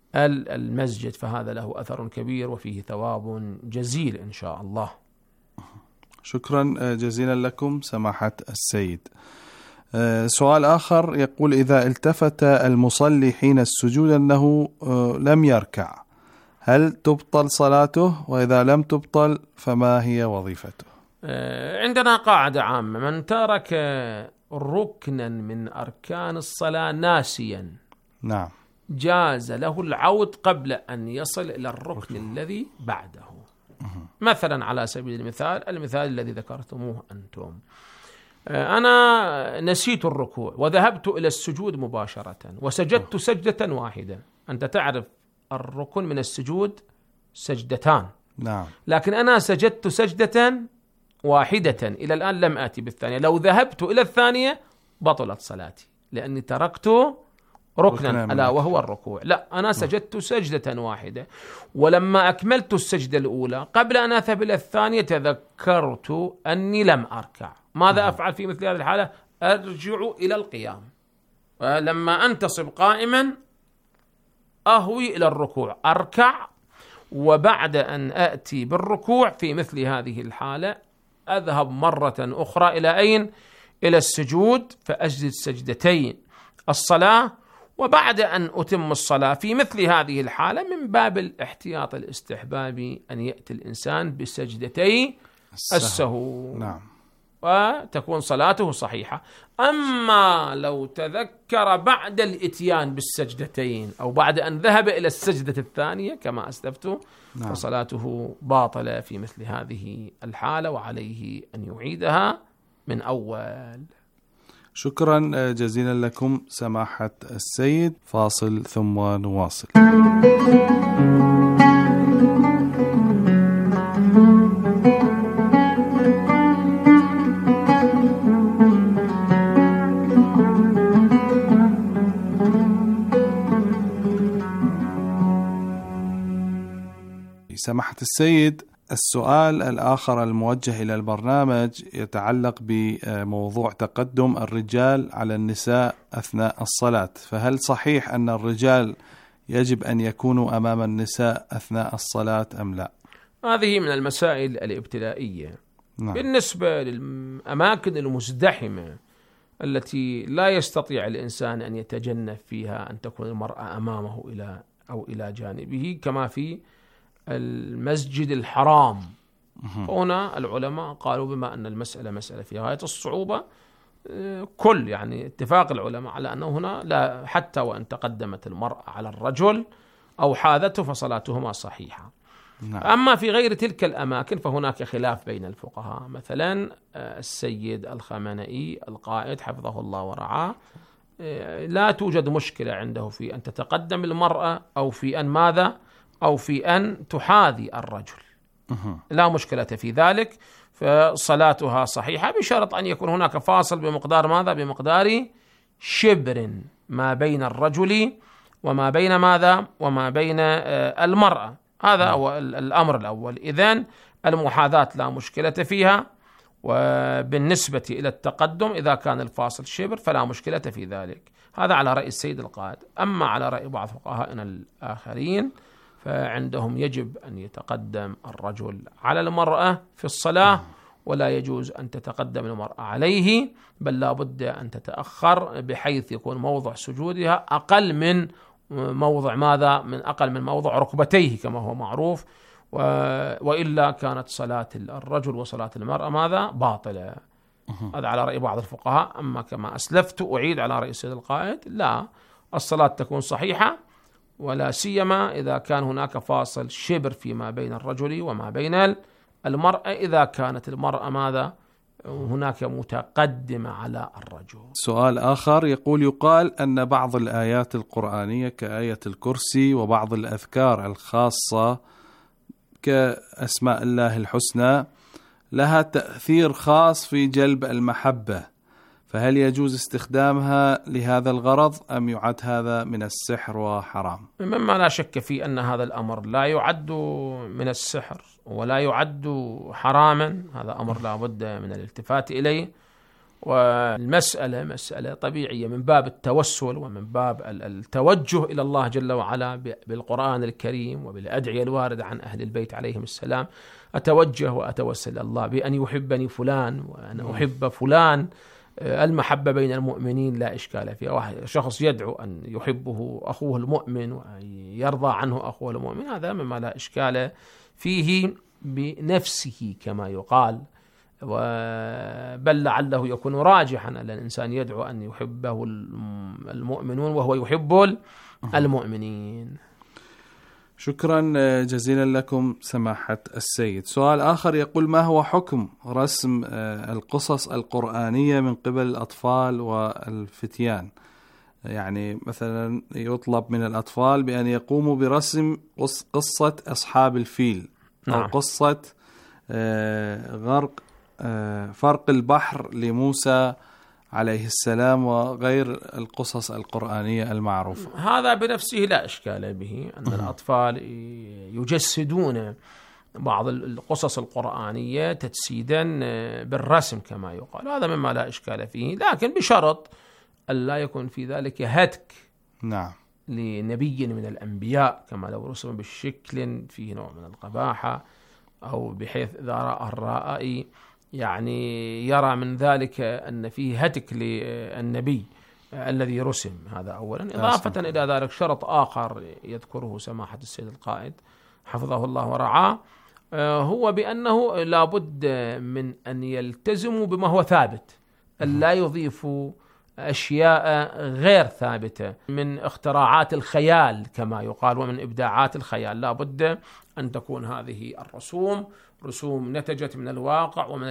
المسجد، فهذا له أثر كبير وفيه ثواب جزيل إن شاء الله. شكرا جزيلا لكم سماحة السيد. سؤال آخر يقول: إذا التفت المصلي حين السجود أنه لم يركع، هل تبطل صلاته؟ وإذا لم تبطل فما هي وظيفته؟ عندنا قاعدة عامة: من ترك ركنا من أركان الصلاة ناسيا، نعم، جاز له العود قبل أن يصل إلى الركن الذي بعده. مثلا على سبيل المثال الذي ذكرتموه أنتم، أنا نسيت الركوع وذهبت إلى السجود مباشرة وسجدت سجدة واحدة. أنت تعرف الركن من السجود سجدتان، نعم، لكن أنا سجدت سجدة واحدة إلى الآن لم آتي بالثانية. لو ذهبت إلى الثانية بطلت صلاتي لأني تركت ركنا ألا وهو الركوع. لا، أنا سجدت سجدة واحدة، ولما أكملت السجدة الأولى قبل أن أذهب إلى الثانية تذكرت أني لم أركع. ماذا أفعل في مثل هذه الحالة؟ أرجع إلى القيام، ولما أنتصب قائما أهوي إلى الركوع أركع، وبعد أن أأتي بالركوع في مثل هذه الحالة أذهب مرة أخرى إلى أين؟ إلى السجود، فأسجد سجدتين الصلاة، وبعد أن أتم الصلاة في مثل هذه الحالة من باب الاحتياط الاستحبابي أن يأتي الإنسان بسجدتي السهو، نعم، وتكون صلاته صحيحة. أما لو تذكر بعد الإتيان بالسجدتين أو بعد أن ذهب إلى السجدة الثانية كما أسلفت، نعم، فصلاته باطلة في مثل هذه الحالة وعليه أن يعيدها من أول. شكرا جزيلا لكم سماحة السيد. فاصل ثم نواصل. سماحة السيد، السؤال الآخر الموجه إلى البرنامج يتعلق بموضوع تقدم الرجال على النساء أثناء الصلاة، فهل صحيح أن الرجال يجب أن يكونوا أمام النساء أثناء الصلاة أم لا؟ هذه من المسائل الابتدائية. نعم. بالنسبة للأماكن المزدحمة التي لا يستطيع الإنسان أن يتجنب فيها أن تكون المرأة أمامه إلى جانبه، كما في المسجد الحرام فهنا العلماء قالوا بما أن المسألة مسألة في غاية الصعوبة، كل يعني اتفاق العلماء على أنه هنا لا، حتى وإن تقدمت المرأة على الرجل أو حاذته فصلاتهما صحيحة. نعم. أما في غير تلك الأماكن فهناك خلاف بين الفقهاء. مثلا السيد الخامنئي القائد حفظه الله ورعاه لا توجد مشكلة عنده في أن تتقدم المرأة أو في أن ماذا أو في أن تحاذي الرجل، لا مشكلة في ذلك، فصلاتها صحيحة بشرط أن يكون هناك فاصل بمقدار ماذا؟ بمقدار شبر ما بين الرجل وما بين ماذا؟ وما بين المرأة. هذا هو الأمر الأول. إذن المحاذاة لا مشكلة فيها، وبالنسبة إلى التقدم إذا كان الفاصل شبر فلا مشكلة في ذلك. هذا على رأي السيد القائد. أما على رأي بعض فقهائنا الآخرين فعندهم يجب أن يتقدم الرجل على المرأة في الصلاة، ولا يجوز أن تتقدم المرأة عليه، بل لا بد أن تتأخر بحيث يكون موضع سجودها أقل من موضع ماذا؟ من أقل من موضع ركبتيه كما هو معروف، وإلا كانت صلاة الرجل وصلاة المرأة ماذا؟ باطلة. هذا على رأي بعض الفقهاء. أما كما أسلفت أعيد على رأي السيد القائد، لا، الصلاة تكون صحيحة، ولا سيما إذا كان هناك فاصل شبر فيما بين الرجل وما بين المرأة، إذا كانت المرأة ماذا؟ هناك متقدمة على الرجل. سؤال آخر يقول: يقال أن بعض الآيات القرآنية كآية الكرسي وبعض الأذكار الخاصة كأسماء الله الحسنى لها تأثير خاص في جلب المحبة، فهل يجوز استخدامها لهذا الغرض أم يعد هذا من السحر وحرام؟ مما لا شك في أن هذا الأمر لا يعد من السحر ولا يعد حراما، هذا أمر لا بد من الالتفات إليه. والمسألة مسألة طبيعية من باب التوسل ومن باب التوجه إلى الله جل وعلا بالقرآن الكريم وبالأدعية الواردة عن أهل البيت عليهم السلام. أتوجه وأتوسل الله بأن يحبني فلان وأنا أحب فلان. المحبة بين المؤمنين لا إشكال فيها. واحد شخص يدعو أن يحبه أخوه المؤمن ويرضى عنه أخوه المؤمن، هذا مما لا إشكال فيه بنفسه كما يقال، بل لعله يكون راجحا أن الإنسان يدعو أن يحبه المؤمنون وهو يحب المؤمنين. شكرا جزيلا لكم سماحة السيد. سؤال آخر يقول: ما هو حكم رسم القصص القرآنية من قبل الأطفال والفتيان؟ يعني مثلا يطلب من الأطفال بأن يقوموا برسم قصة أصحاب الفيل، أو قصة فرق البحر لموسى عليه السلام وغير القصص القرآنية المعروفة. هذا بنفسه لا إشكال به، أن الأطفال يجسدون بعض القصص القرآنية تجسيدا بالرسم كما يقال، هذا مما لا إشكال فيه، لكن بشرط ألا يكون في ذلك هتك لنبي من الأنبياء، كما لو رسم بالشكل فيه نوع من القباحة، أو بحيث إذا رأى الرائي يعني يرى من ذلك أن فيه هتك للنبي الذي رسم. هذا أولا. إضافة إلى ذلك شرط آخر يذكره سماحة السيد القائد حفظه الله ورعاه، هو بأنه لا بد من أن يلتزموا بما هو ثابت، لا يضيفوا أشياء غير ثابتة من اختراعات الخيال كما يقال ومن إبداعات الخيال. لا بد أن تكون هذه الرسوم رسوم نتجت من الواقع ومن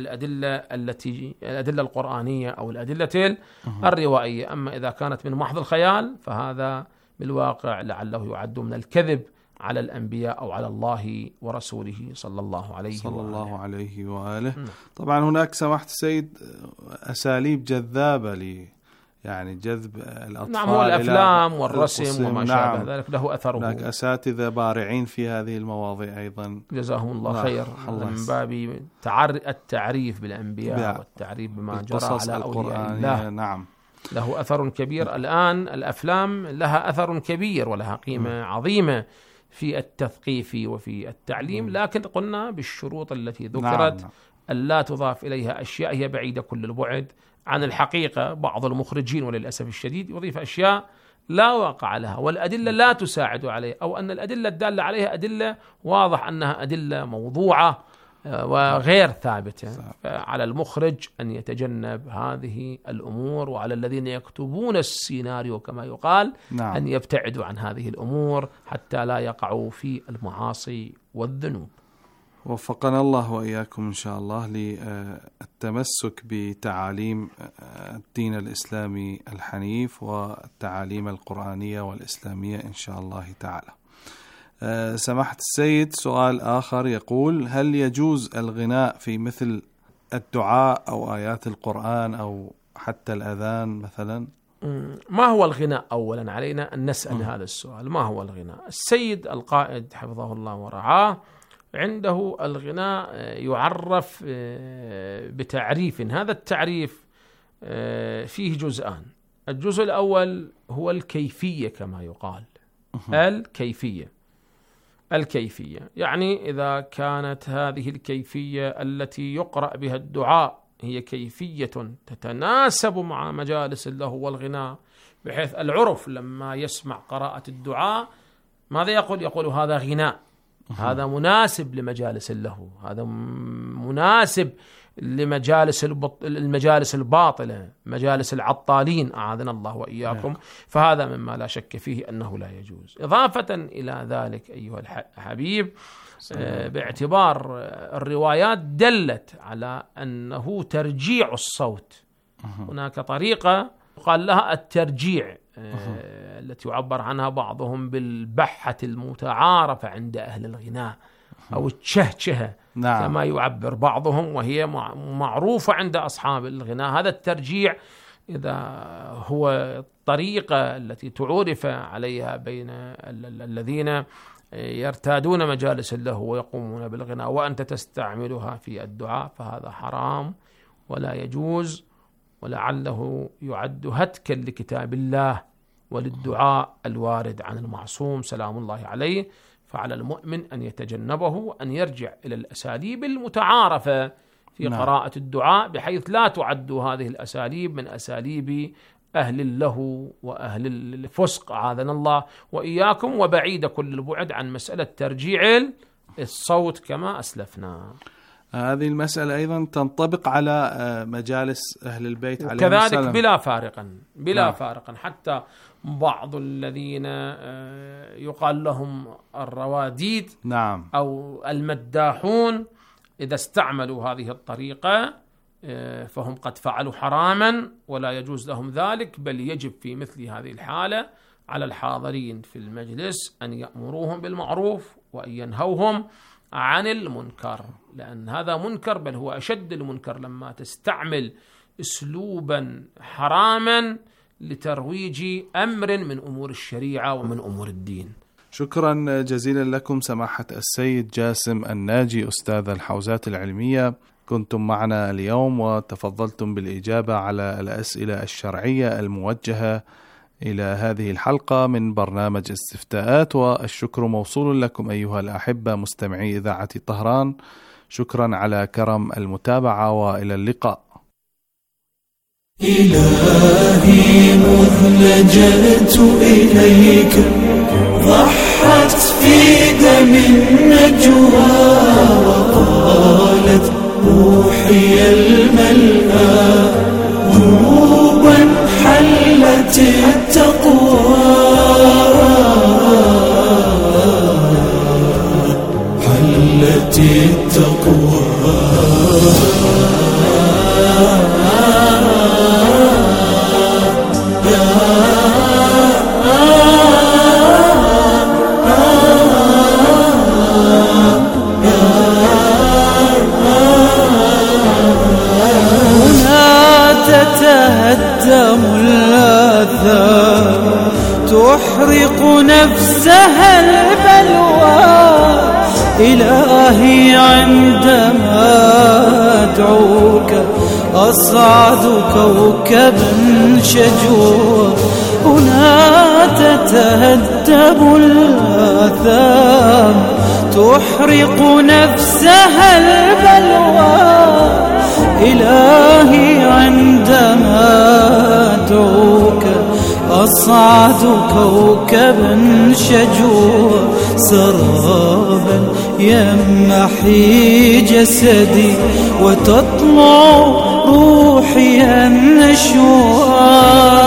الأدلة القرآنية أو الأدلة الروائية. أما إذا كانت من محض الخيال فهذا بالواقع لعله يعد من الكذب على الأنبياء أو على الله ورسوله صلى الله عليه وآله. طبعا هناك سماحة السيد أساليب جذابة يعني جذب الأطفال. نعم، هو الأفلام والرسم وما شابه ذلك له أثره. هناك أساتذة بارعين في هذه المواضيع أيضا، جزاهم الله خير، من باب التعريف بالأنبياء والتعريف بما جرى على أولياء الله. نعم، له أثر كبير. الآن الأفلام لها أثر كبير ولها قيمة عظيمة في التثقيف وفي التعليم، لكن قلنا بالشروط التي ذكرت ألا تضاف إليها أشياء هي بعيدة كل البعد عن الحقيقة. بعض المخرجين وللأسف الشديد يضيف أشياء لا واقع لها والأدلة لا تساعد عليه، أو أن الأدلة الدالة عليها أدلة واضح أنها أدلة موضوعة وغير ثابتة. على المخرج أن يتجنب هذه الأمور، وعلى الذين يكتبون السيناريو كما يقال أن يبتعدوا عن هذه الأمور حتى لا يقعوا في المعاصي والذنوب. وفقنا الله وإياكم إن شاء الله للتمسك بتعاليم الدين الإسلامي الحنيف والتعاليم القرآنية والإسلامية إن شاء الله تعالى. سماحة السيد، سؤال آخر يقول: هل يجوز الغناء في مثل الدعاء أو آيات القرآن أو حتى الأذان مثلا؟ ما هو الغناء؟ أولا علينا أن نسأل هذا السؤال، ما هو الغناء؟ السيد القائد حفظه الله ورعاه عنده الغناء يعرف بتعريف، هذا التعريف فيه جزءان. الجزء الأول هو الكيفية كما يقال. الكيفية يعني إذا كانت هذه الكيفية التي يقرأ بها الدعاء هي كيفية تتناسب مع مجالس اللهو والغناء، بحيث العرف لما يسمع قراءة الدعاء ماذا يقول هذا غناء، هذا مناسب لمجالس اللهو، هذا مناسب لمجالس المجالس الباطلة، مجالس العطالين أعاذنا الله وإياكم. فهذا مما لا شك فيه أنه لا يجوز. إضافة إلى ذلك أيها الحبيب، باعتبار الروايات دلت على أنه ترجيع الصوت، هناك طريقة قال لها الترجيع التي يعبر عنها بعضهم بالبحة المتعارفة عند أهل الغناء أو التشهشهة كما يعبر بعضهم، وهي معروفة عند أصحاب الغناء. هذا الترجيع إذا هو الطريقة التي تعرف عليها بين الذين يرتادون مجالس اللهو ويقومون بالغناء وأنت تستعملها في الدعاء، فهذا حرام ولا يجوز، ولعله يعد هتكا لكتاب الله وللدعاء الوارد عن المعصوم سلام الله عليه. فعلى المؤمن أن يتجنبه وأن يرجع إلى الأساليب المتعارفة في قراءة الدعاء، بحيث لا تعد هذه الأساليب من أساليب أهل اللهو وأهل الفسق أعاذنا الله وإياكم، وبعيد كل البعد عن مسألة ترجيع الصوت كما أسلفنا. هذه المسألة أيضا تنطبق على مجالس أهل البيت عليهم السلام كذلك بلا فارقا حتى بعض الذين يقال لهم الرواديد أو المداحون إذا استعملوا هذه الطريقة فهم قد فعلوا حراما ولا يجوز لهم ذلك، بل يجب في مثل هذه الحالة على الحاضرين في المجلس أن يأمروهم بالمعروف وأن ينهوهم عن المنكر، لأن هذا منكر، بل هو أشد المنكر لما تستعمل أسلوبا حراما لترويج أمر من أمور الشريعة ومن أمور الدين. شكرا جزيلا لكم سماحة السيد جاسم الناجي أستاذ الحوزات العلمية، كنتم معنا اليوم وتفضلتم بالإجابة على الأسئلة الشرعية الموجهة إلى هذه الحلقة من برنامج استفتاءات، والشكر موصول لكم أيها الأحبة مستمعي إذاعة طهران. شكرا على كرم المتابعة وإلى اللقاء. إلهي مذ لجأت إليك ضحت في دم النجوى وقالت روحي الملأى ذنوبا حلت التقوى حلت التقوى تتهدم الآثام تحرق نفسها البلوى إلهي عندما أدعوك أصعد كوكبا شجوا هنا تتهدم الآثام تحرق نفسها البلوى إلهي عندما أدعوك أصعد يصعد كوكبا شجوا سرابا يمحي جسدي وتطلع روحي النشوى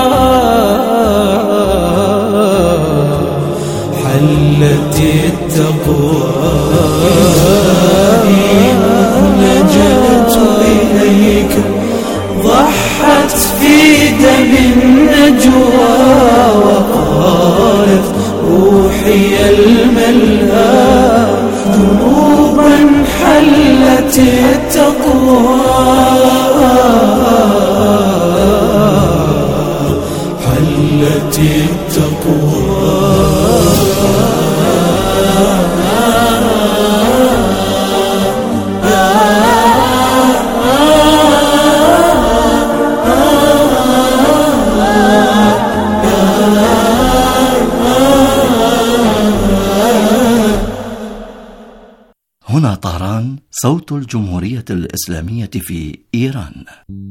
حلت التقوى لجأت إليك ضحت في دم النجوى وقالت روحي الملهى ذنوبا حلت التقوى حلت التقوى هنا طهران، صوت الجمهورية الإسلامية في إيران.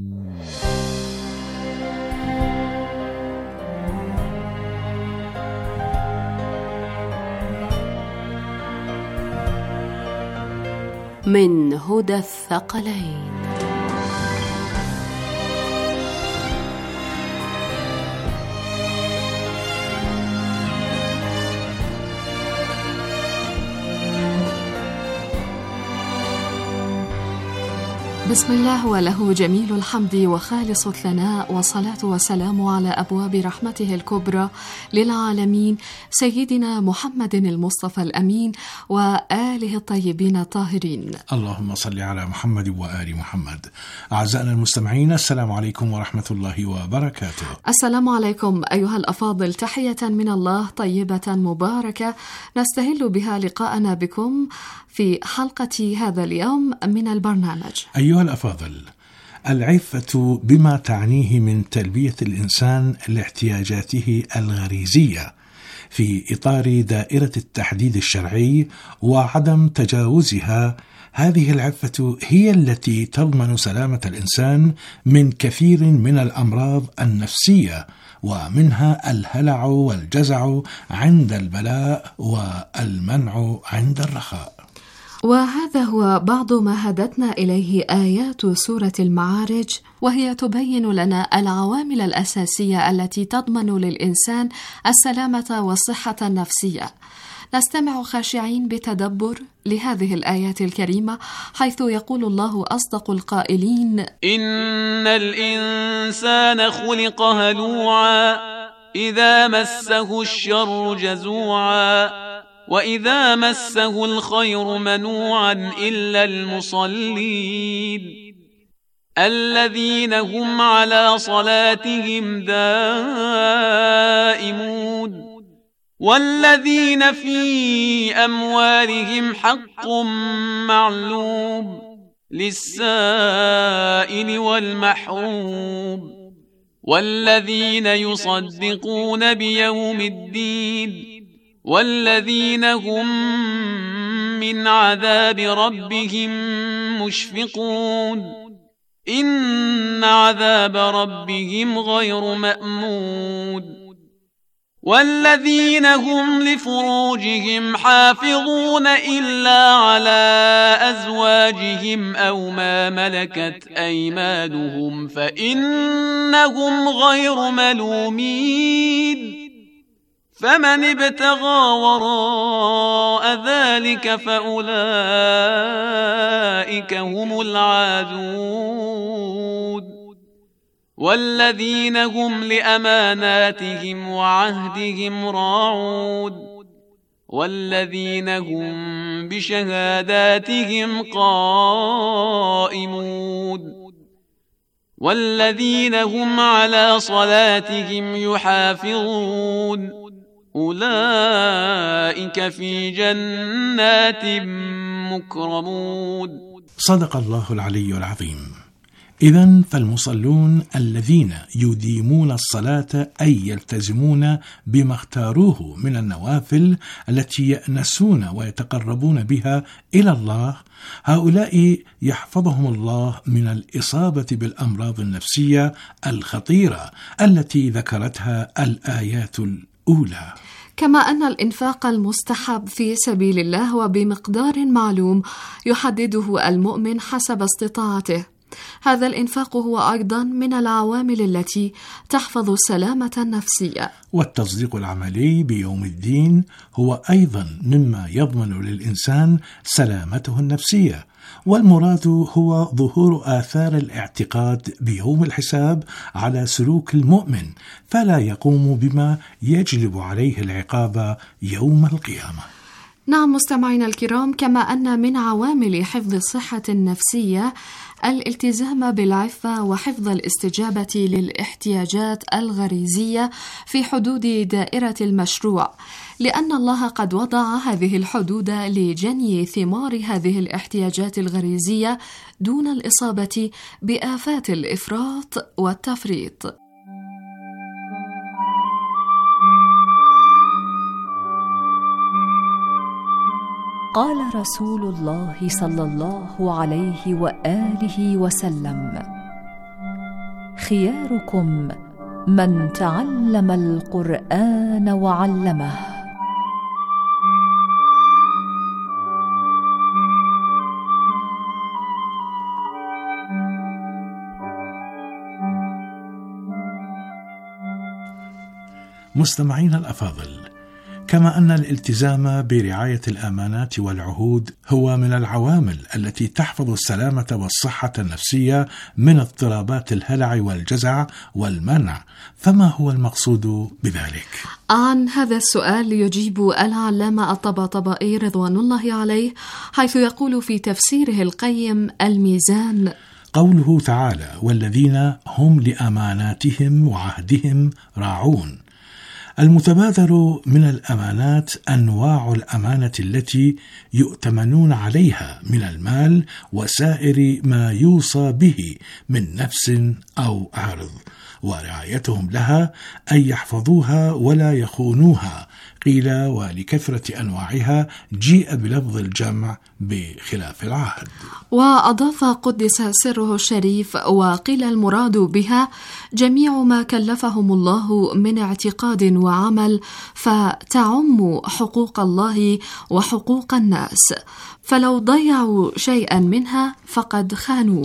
من هدى الثقلين. بسم الله وله جميل الحمد وخالص الثناء، والصلاة والسلام على أبواب رحمته الكبرى للعالمين سيدنا محمد المصطفى الأمين وآله الطيبين الطاهرين. اللهم صل على محمد وآل محمد. أعزائنا المستمعين، السلام عليكم ورحمة الله وبركاته. السلام عليكم أيها الأفاضل، تحية من الله طيبة مباركة نستهل بها لقاءنا بكم في حلقة هذا اليوم من البرنامج. أيها الأفاضل، العفة بما تعنيه من تلبية الإنسان لاحتياجاته الغريزية في إطار دائرة التحديد الشرعي وعدم تجاوزها، هذه العفة هي التي تضمن سلامة الإنسان من كثير من الأمراض النفسية، ومنها الهلع والجزع عند البلاء والمنع عند الرخاء. وهذا هو بعض ما هدتنا إليه آيات سورة المعارج، وهي تبين لنا العوامل الأساسية التي تضمن للإنسان السلامة والصحة النفسية. نستمع خاشعين بتدبر لهذه الآيات الكريمة، حيث يقول الله أصدق القائلين: إن الإنسان خلق هلوعا إذا مسه الشر جزوعا وإذا مسه الخير منوعا إلا المصلين الذين هم على صلاتهم دائمون والذين في أموالهم حق معلوم للسائل والمحروم والذين يصدقون بيوم الدين والذين هم من عذاب ربهم مشفقون إن عذاب ربهم غير مأمون والذين هم لفروجهم حافظون إلا على أزواجهم أو ما ملكت أيمانهم فإنهم غير ملومين فمن ابتغى وراء ذلك فأولئك هم العادون والذين هم لأماناتهم وعهدهم راعون والذين هم بشهاداتهم قائمون والذين هم على صلاتهم يحافظون أولئك في جنات مكرمون. صدق الله العلي العظيم. إذن فالمصلون الذين يديمون الصلاة أي يلتزمون بما اختاروه من النوافل التي يأنسون ويتقربون بها إلى الله، هؤلاء يحفظهم الله من الإصابة بالأمراض النفسية الخطيرة التي ذكرتها الآيات الأولى. كما أن الإنفاق المستحب في سبيل الله وبمقدار معلوم يحدده المؤمن حسب استطاعته، هذا الإنفاق هو أيضا من العوامل التي تحفظ السلامة النفسية. والتصديق العملي بيوم الدين هو أيضا مما يضمن للإنسان سلامته النفسية، والمراد هو ظهور آثار الاعتقاد بيوم الحساب على سلوك المؤمن، فلا يقوم بما يجلب عليه العقاب يوم القيامة. نعم مستمعينا الكرام، كما أن من عوامل حفظ الصحة النفسية الالتزام بالعفة وحفظ الاستجابة للاحتياجات الغريزية في حدود دائرة المشروع، لأن الله قد وضع هذه الحدود لجني ثمار هذه الاحتياجات الغريزية دون الإصابة بآفات الإفراط والتفريط. قال رسول الله صلى الله عليه وآله وسلم: خياركم من تعلم القرآن وعلمه. مستمعين الأفاضل، كما أن الالتزام برعاية الأمانات والعهود هو من العوامل التي تحفظ السلامة والصحة النفسية من اضطرابات الهلع والجزع والمنع، فما هو المقصود بذلك؟ عن هذا السؤال يجيب العلامة الطباطبائي رضوان الله عليه، حيث يقول في تفسيره القيم الميزان: قوله تعالى: والذين هم لأماناتهم وعهدهم راعون. المتبادر من الأمانات أنواع الأمانة التي يؤتمنون عليها من المال وسائر ما يوصى به من نفس أو عرض، ورعايتهم لها أن يحفظوها ولا يخونوها. قيل ولكثرة أنواعها جيء بلفظ الجمع بخلاف العهد. وأضاف قدس سره الشريف: وقيل المراد بها جميع ما كلفهم الله من اعتقاد وعمل، فتعم حقوق الله وحقوق الناس، فلو ضيعوا شيئا منها فقد خانوه.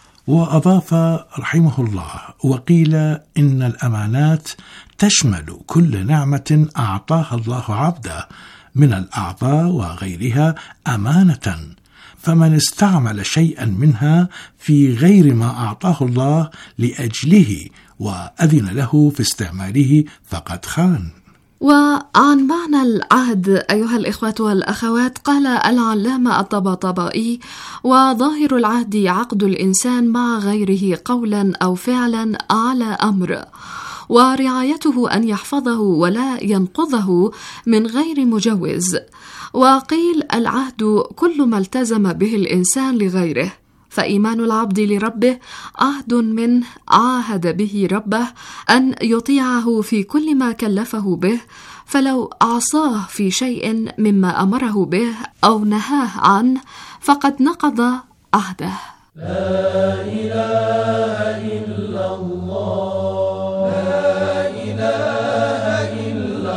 وأضاف رحمه الله: وقيل إن الأمانات تشمل كل نعمة أعطاها الله عبده من الأعضاء وغيرها أمانة، فمن استعمل شيئا منها في غير ما أعطاه الله لأجله وأذن له في استعماله فقد خان. وعن معنى العهد أيها الإخوة والأخوات، قال العلامة الطباطبائي: وظاهر العهد عقد الإنسان مع غيره قولا أو فعلا على أمر، ورعايته أن يحفظه ولا ينقضه من غير مجوز. وقيل العهد كل ما التزم به الإنسان لغيره، فإيمان العبد لربه عهد منه عاهد به ربه أن يطيعه في كل ما كلفه به، فلو عصاه في شيء مما أمره به أو نهاه عنه فقد نقض عهده. لا إله إلا الله، لا إله إلا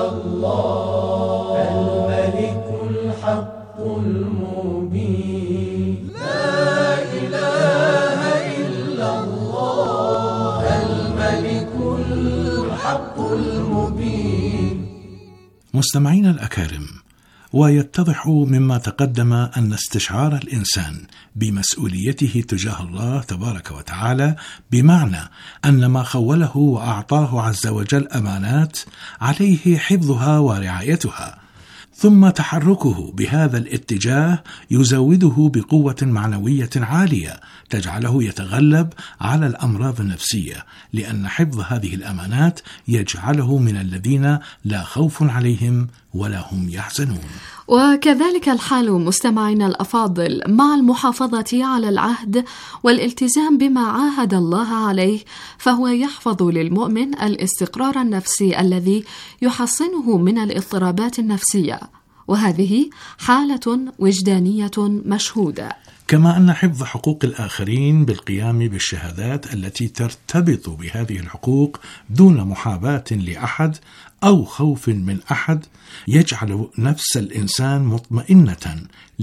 الله، الملك الحق المبين، لا إله إلا الله، الملك الحق المبين. مستمعين الأكارم، ويتضح مما تقدم أن استشعار الإنسان بمسؤوليته تجاه الله تبارك وتعالى، بمعنى أن ما خوله وأعطاه عز وجل أمانات عليه حفظها ورعايتها، ثم تحركه بهذا الاتجاه يزوده بقوة معنوية عالية تجعله يتغلب على الأمراض النفسية، لأن حفظ هذه الأمانات يجعله من الذين لا خوف عليهم ولا هم يحزنون. وكذلك الحال مستمعينا الأفاضل مع المحافظة على العهد والالتزام بما عاهد الله عليه، فهو يحفظ للمؤمن الاستقرار النفسي الذي يحصنه من الاضطرابات النفسية، وهذه حالة وجدانية مشهودة. كما أن حفظ حقوق الآخرين بالقيام بالشهادات التي ترتبط بهذه الحقوق دون محاباة لأحد أو خوف من أحد يجعل نفس الإنسان مطمئنة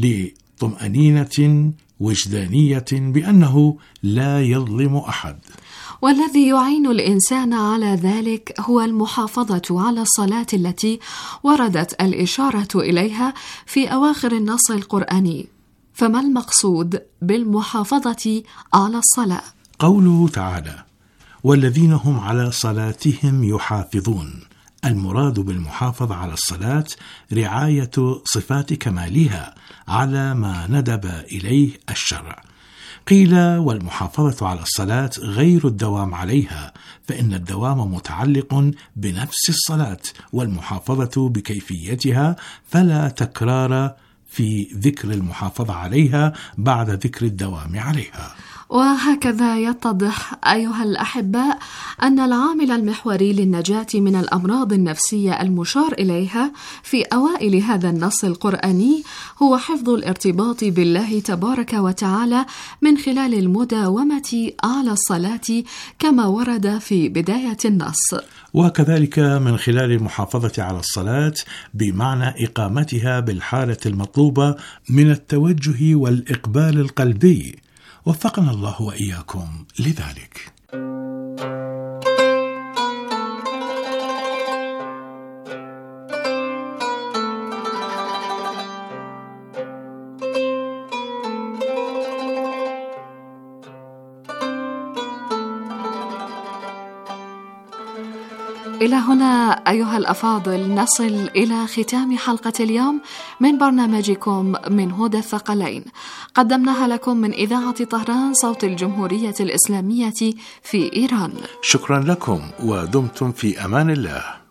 لطمأنينة وجدانية بأنه لا يظلم أحد. والذي يعين الإنسان على ذلك هو المحافظة على الصلاة التي وردت الإشارة إليها في أواخر النص القرآني. فما المقصود بالمحافظة على الصلاة؟ قوله تعالى: والذين هم على صلاتهم يحافظون. المراد بالمحافظة على الصلاة رعاية صفات كمالها على ما ندب إليه الشرع. قيل: والمحافظة على الصلاة غير الدوام عليها، فإن الدوام متعلق بنفس الصلاة، والمحافظة بكيفيتها، فلا تكرار في ذكر المحافظة عليها بعد ذكر الدوام عليها. وهكذا يتضح أيها الأحباء أن العامل المحوري للنجاة من الأمراض النفسية المشار إليها في أوائل هذا النص القرآني هو حفظ الارتباط بالله تبارك وتعالى من خلال المداومة على الصلاة كما ورد في بداية النص، وكذلك من خلال المحافظة على الصلاة بمعنى إقامتها بالحالة المطلوبة من التوجه والإقبال القلبي. وفقنا الله وإياكم لذلك. إلى هنا أيها الأفاضل نصل إلى ختام حلقة اليوم من برنامجكم من هدى الثقلين، قدمناها لكم من إذاعة طهران صوت الجمهورية الإسلامية في إيران. شكرا لكم ودمتم في أمان الله.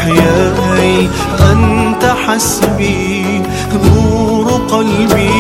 محياي أنت حسبي نور قلبي